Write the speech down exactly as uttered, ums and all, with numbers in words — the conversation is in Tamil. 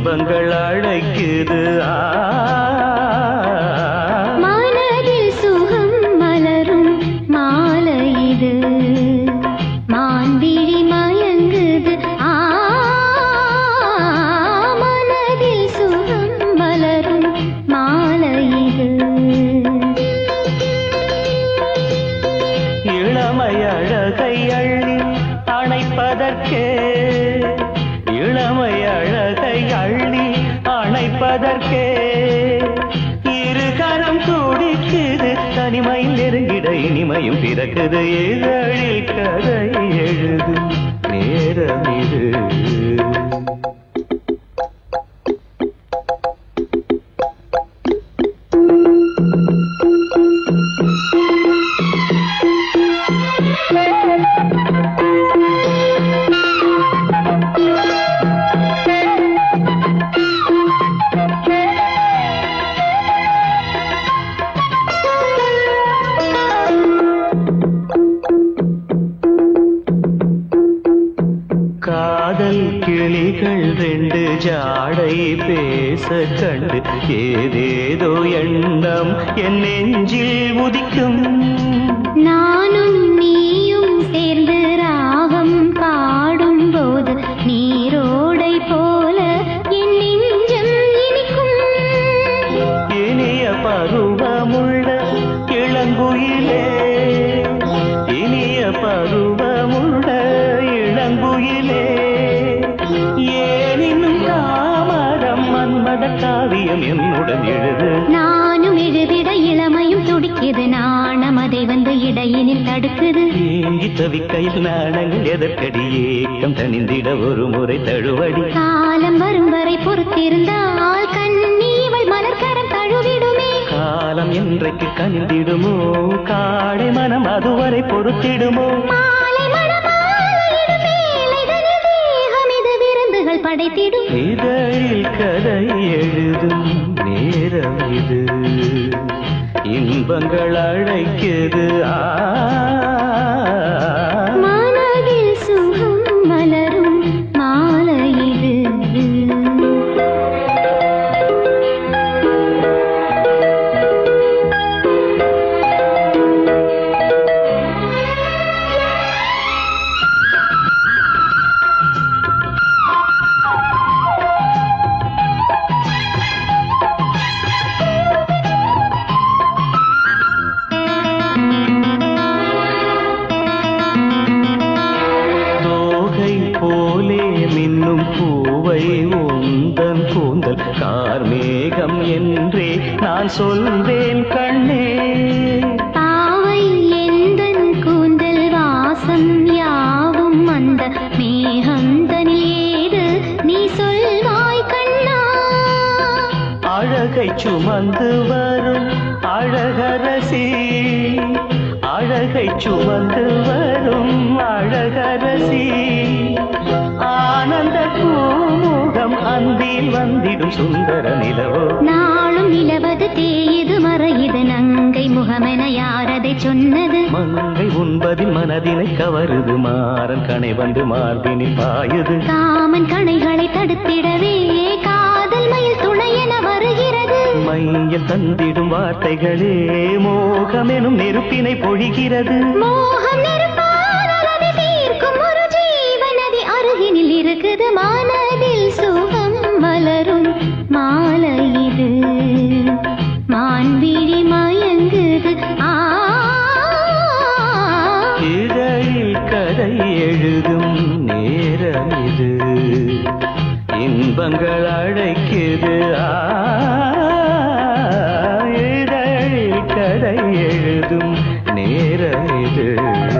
இன்பங்கள் அழைக்குது மனதில் சுகம் மலரும் மாலை இது மான்விழி மயங்குது மனதில் சுகம் மலரும் மாலை இது இளமை அழகை அள்ளி அணைப்பதற்கே இளமை அழகை அள்ளி அணைப்பதற்கே இருகரம் துடிக்குது தனிமையில் நெருங்கிட இனிமையும் பிறக்குது இதழில் கதை எழுதும் நேரம் இது காதல் கிளிகள் ரெண்டு ஜாடை பேச கண்டு ஏதேதோ எண்ணம் என் நெஞ்சில் உதிக்கும் நானும் நீயும் சேர்ந்து ராகம் பாடும் போது நீரோடை போல என் நெஞ்சம் இனிக்கும் இனிய பருவமுள்ள இளங்குயிலே இனிய பருவமுள்ள இளங்குயிலே ஏனினும் தாமரம் மன்மத காவியம் என்னுடன் எழுது நானும் எழுதிட இளமையும் துடிக்குது நாணம் அதை வந்து இடையினில் தடுக்குது ஏங்கி தவிக்கையில் நாணங்கள் எதற்கடி ஏக்கம் தனிந்திட ஒரு முறை தழுவடி காலம் வரும் வரை பொறுத்திருந்தால் கண்ணீவள் மலர்கரம் தழுவிடுமே காலம் என்றைக்கு கனிந்திடுமோ காடை மனம் அதுவரை பொறுத்திடுமோ மாலை மணமாலையிடும் வேளைதனில் தேகம் இது விருந்துகள் படைத்திடும் இதழில் கதை எழுதும் நேரம் இது இன்பங்கள் அழைக்குது மனதில் சுகம் மலரும் மாலை இது மின்னும் பூவை உந்தன் கூந்தல் கார்மேகம் என்றே நான் சொல்வேன் கண்ணே பாவை எந்தன் கூந்தல் வாசம் யாவும் அந்த மேகந்தனில் ஏது நீ சொல்வாய் கண்ணா அழகை சுமந்து வரும் அழகரசி அழகை சுமந்து வரும் அழகரசி ஆனந்த பூமுகம் அந்தில் வந்திடும் சுந்தர நிலவோ நாளும் நிலவது தேயுது மறையுது நங்கை முகமென யாரதை சொன்னது மங்கை உண்பதில் மனதினை கவருது மாறன் கணை வந்து மார்பினில் பாயுது காமன் கணைகளை தடுத்திடவே காதல் மயில் துணையென வருகிறது மையில் தந்திடும் வார்த்தைகளே மோகமெனும் நெருப்பினை பொழிகிறது மோகம் நெருப்பானதை தீர்க்கும் ஒரு ஜீவநதி அருகினில் இருக்குது மனதில் சுகம் மலரும் மாலை இது மான்விழி மயங்குது இதழில் கதை எழுதும் நேரம் இது இன்பங்கள் அழைக்குது இதழில் கதை எழுதும் நேரம் இது